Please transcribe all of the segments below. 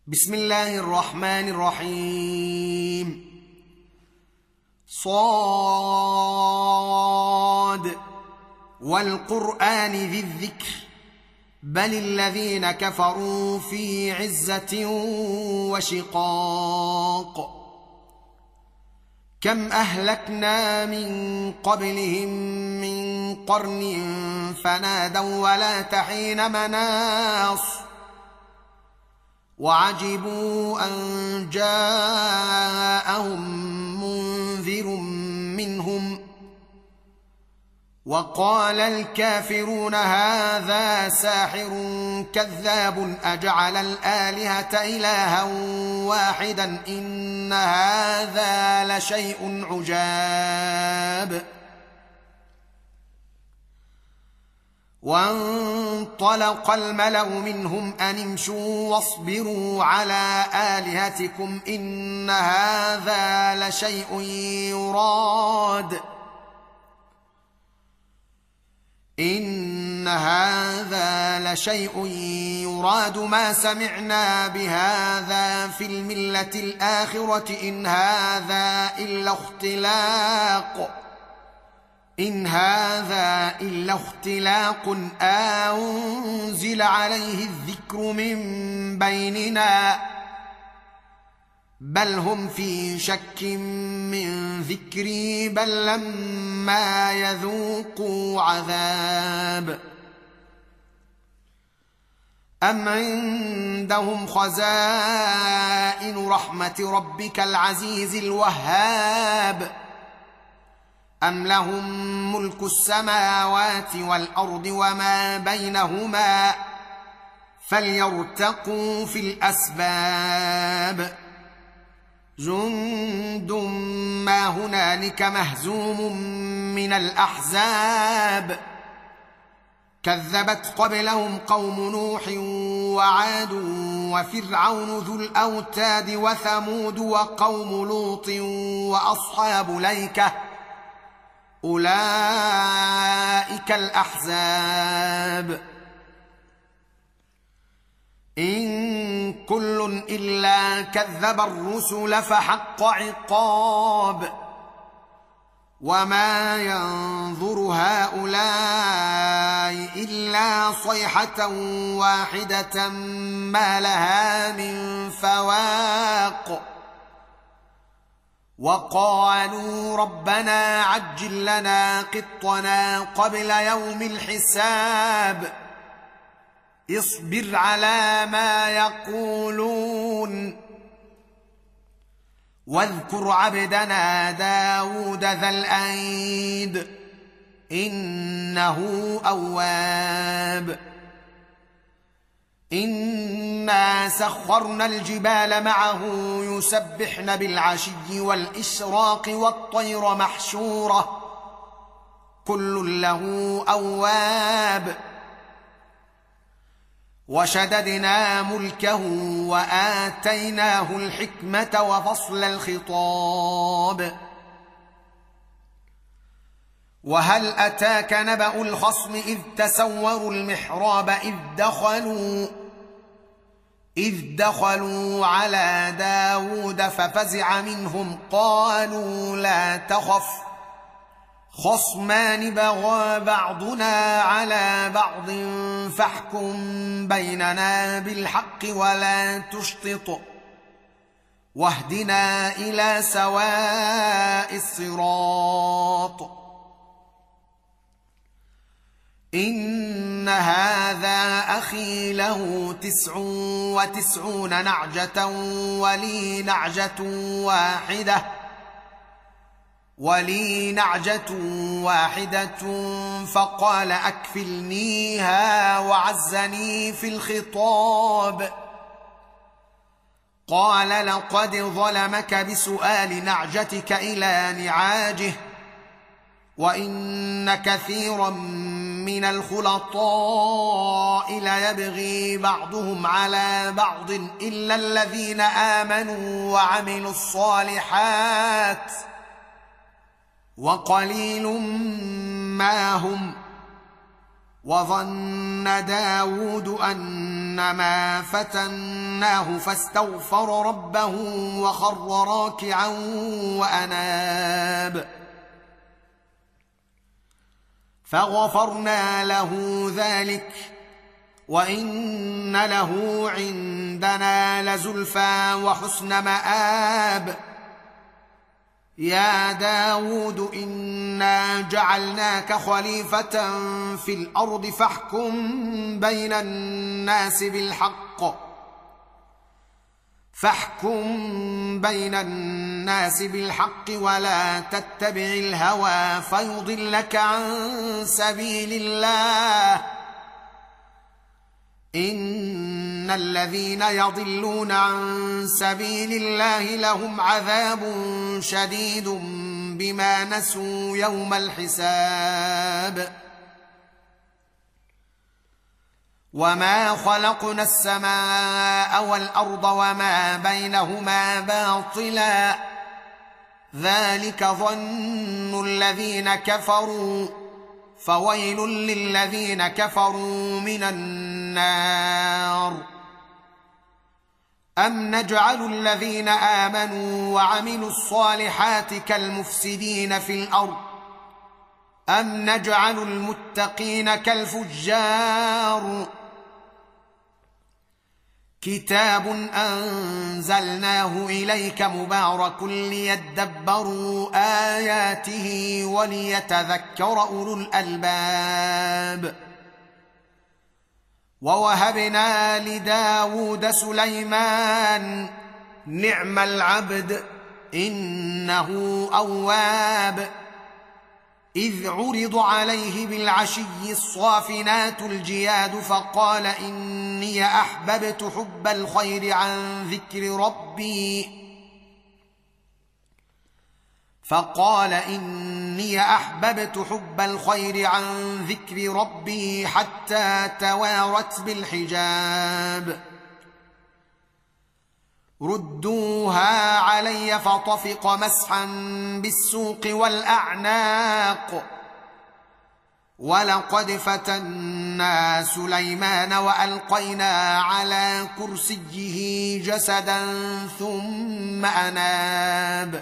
بسم الله الرحمن الرحيم. صاد والقرآن ذي الذكر بل الذين كفروا في عزة وشقاق. كم أهلكنا من قبلهم من قرن فنادوا ولا تحين مناص وعجبوا أن جاءهم منذر منهم وقال الكافرون هذا ساحر كذاب أجعل الآلهة إلها واحدا إن هذا لشيء عجاب. وانطلق الملأ منهم أن امشوا واصبروا على آلهتكم إن هذا لشيء يراد ما سمعنا بهذا في الملة الآخرة إن هذا إلا اختلاق أنزل عليه الذكر من بيننا بل هم في شك من ذكري بل لما يذوقوا عذاب. أم عندهم خزائن رحمة ربك العزيز الوهاب أم لهم ملك السماوات والأرض وما بينهما فليرتقوا في الأسباب. جند ما هنالك مهزوم من الأحزاب كذبت قبلهم قوم نوح وعاد وفرعون ذو الأوتاد وثمود وقوم لوط وأصحاب الأيكة أولئك الأحزاب. إن كل إلا كذب الرسل فحق عقاب وما ينظر هؤلاء إلا صيحة واحدة ما لها من فواق. وقالوا ربنا عجل لنا قطنا قبل يوم الحساب اصبر على ما يقولون واذكر عبدنا داود ذا الأيد إنه أواب. إنا سخرنا الجبال معه يسبحن بالعشي والإشراق والطير محشورة كل له أواب. وشددنا ملكه وآتيناه الحكمة وفصل الخطاب. وهل أتاك نبأ الخصم إذ تسوروا المحراب إذ دخلوا على داود ففزع منهم قالوا لا تخف خصمان بغى بعضنا على بعض فاحكم بيننا بالحق ولا تشطط واهدنا إلى سواء الصراط. إن هذا أخي له 99 نعجة ولي نعجة واحدة فقال أكفلنيها وعزني في الخطاب. قال لقد ظلمك بسؤال نعجتك إلى نعاجه وإن كثيرا من الخلطاء ليبغي بعضهم على بعض إلا الذين آمنوا وعملوا الصالحات وقليل ما هم وظن داود أنما فتناه فاستغفر ربه وخر راكعا وأناب فغفرنا له ذلك وإن له عندنا لزلفى وحسن مآب يا داود إنا جعلناك خليفة في الأرض فاحكم بين الناس بالحق ولا تتبع الهوى فيضلك عن سبيل الله إن الذين يضلون عن سبيل الله لهم عذاب شديد بما نسوا يوم الحساب وما خلقنا السماء والأرض وما بينهما باطلا ذلك ظن الذين كفروا فويل للذين كفروا من النار أم نجعل الذين آمنوا وعملوا الصالحات كالمفسدين في الأرض أم نجعل المتقين كالفجار كتاب أنزلناه إليك مبارك ليدبروا آياته وليتذكر أولو الألباب ووهبنا لداود سليمان نعم العبد إنه أواب إذ عرض عليه بالعشي الصافنات الجياد فقال إني أحببت حب الخير عن ذكر ربي حتى توارت بالحجاب ردوها علي فطفق مسحا بالسوق والأعناق ولقد فتنا سليمان وألقينا على كرسيه جسدا ثم أناب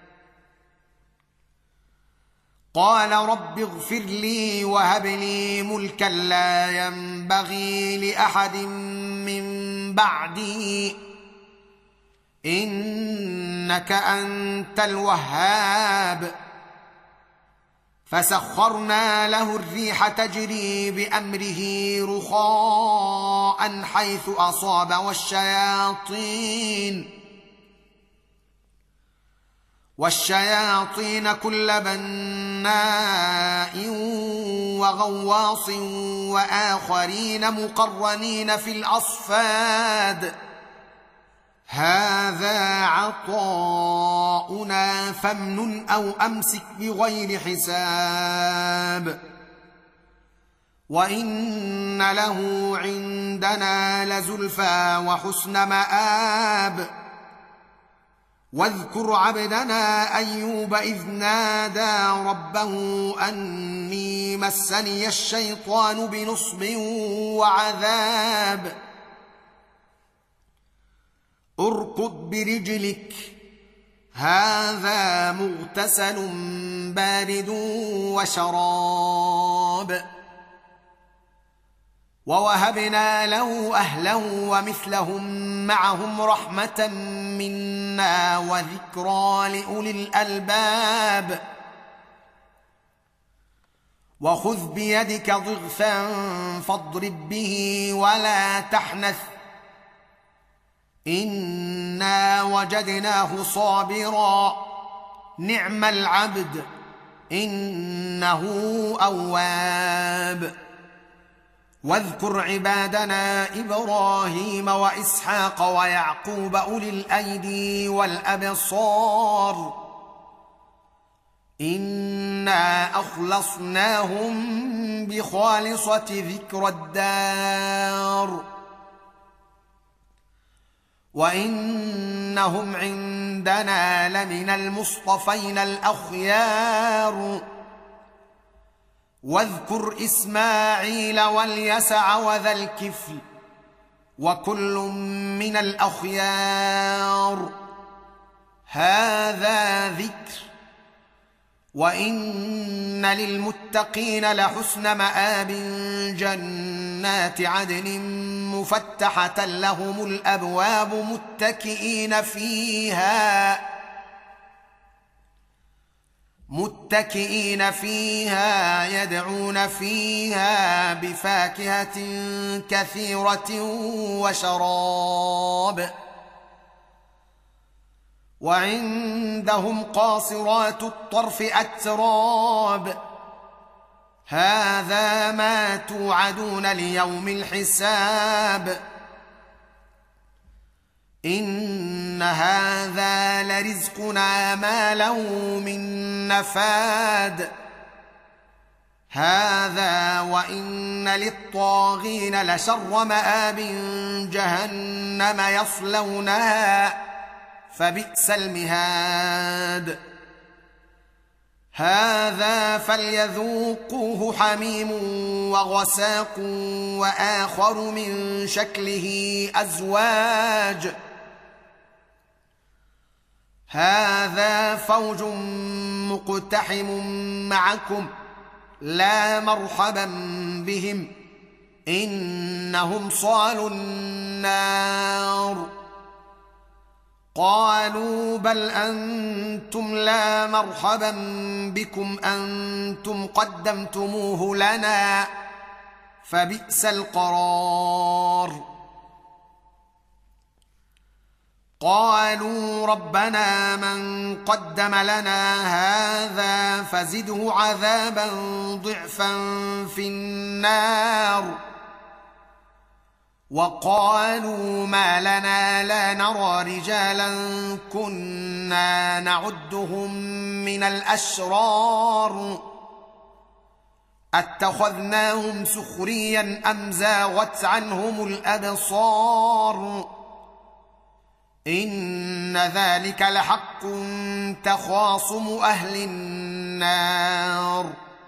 قال رب اغفر لي وهب لي ملكا لا ينبغي لأحد من بعدي إنك أنت الوهاب فسخرنا له الريح تجري بأمره رخاء حيث أصاب والشياطين كل بناء وغواص وآخرين مقرنين في الأصفاد هذا عطاؤنا فامنن أو أمسك بغير حساب وإن له عندنا لزلفى وحسن مآب واذكر عبدنا أيوب إذ نادى ربه أني مسني الشيطان بنصب وعذاب اركض برجلك هذا مغتسل بارد وشراب ووهبنا له أهله ومثلهم معهم رحمة منا وذكرى لأولي الألباب وخذ بيدك ضغثا فاضرب به ولا تحنث إنا وجدناه صابرا نعم العبد إنه أواب واذكر عبادنا إبراهيم وإسحاق ويعقوب أولي الأيدي والأبصار إنا أخلصناهم بخالصة ذكر الدار وإنهم عندنا لمن المصطفين الأخيار واذكر إسماعيل واليسع وذا الكفل وكل من الأخيار هذا ذكر وإن للمتقين لحسن مآب جنات عدن مفتحة لهم الأبواب متكئين فيها يدعون فيها بفاكهة كثيرة وشراب وعندهم قاصرات الطرف أتراب هذا ما توعدون ليوم الحساب إن هذا لرزقنا ما له من نفاد هذا وإن للطاغين لشر مآب جهنم يصلونها فبئس المهاد هذا فليذوقوه حميم وغساق وآخر من شكله أزواج هذا فوج مقتحم معكم لا مرحبا بهم إنهم صالوا النار قالوا بل أنتم لا مرحبا بكم أنتم قدمتموه لنا فبئس القرار قالوا ربنا من قدم لنا هذا فزده عذابا ضعفا في النار وقالوا ما لنا لا نرى رجالا كنا نعدهم من الأشرار أتخذناهم سخريا أم زاغت عنهم الأبصار إن ذلك لحق تخاصم أهل النار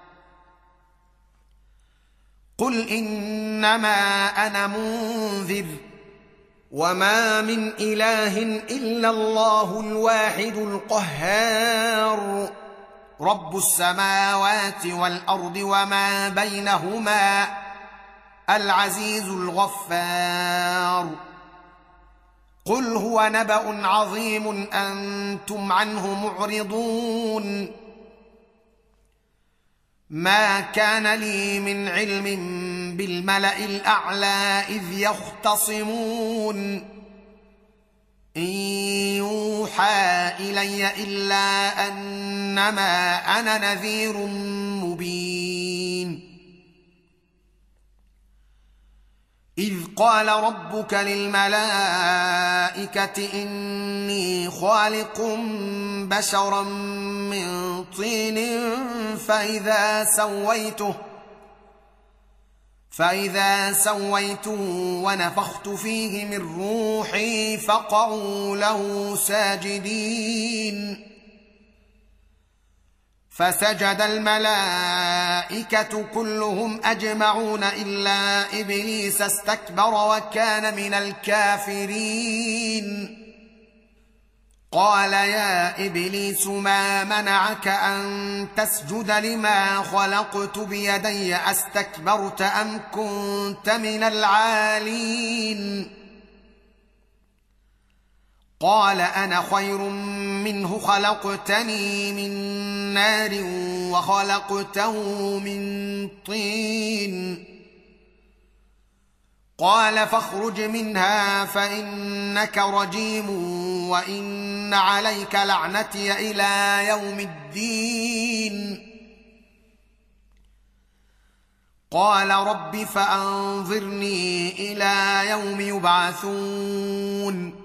قل إنما أنا منذر وما من إله إلا الله الواحد القهار رب السماوات والأرض وما بينهما العزيز الغفار قل هو نبأ عظيم أنتم عنه معرضون ما كان لي من علم بالملأ الأعلى إذ يختصمون إن يوحى إلي إلا أنما أنا نذير مبين إذ قال ربك للملائكة إني خالق بشرا من طين فإذا سويته ونفخت فيه من روحي فقعوا له ساجدين فسجد الملائكة كلهم أجمعون إلا إبليس استكبر وكان من الكافرين قال يا إبليس ما منعك أن تسجد لما خلقت بيدي أستكبرت أم كنت من العالين قال أنا خير منه خلقتني من نار وخلقته من طين قال فاخرج منها فإنك رجيم وإن عليك لعنتي إلى يوم الدين قال رب فأنظرني إلى يوم يبعثون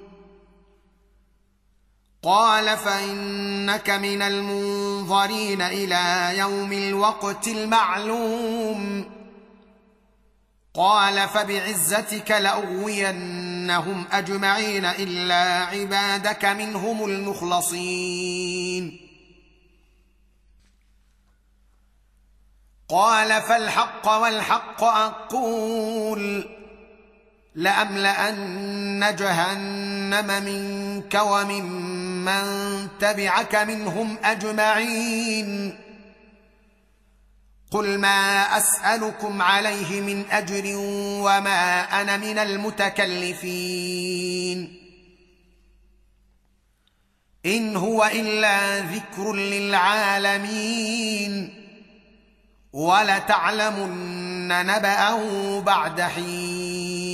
قال فإنك من المنظرين إلى يوم الوقت المعلوم قال فبعزتك لأغوينهم أجمعين إلا عبادك منهم المخلصين قال فالحق والحق أقول لأملأن جهنم منك وممن تبعك منهم أجمعين قل ما أسألكم عليه من أجر وما أنا من المتكلفين إن هو إلا ذكر للعالمين ولتعلمن نبأه بعد حين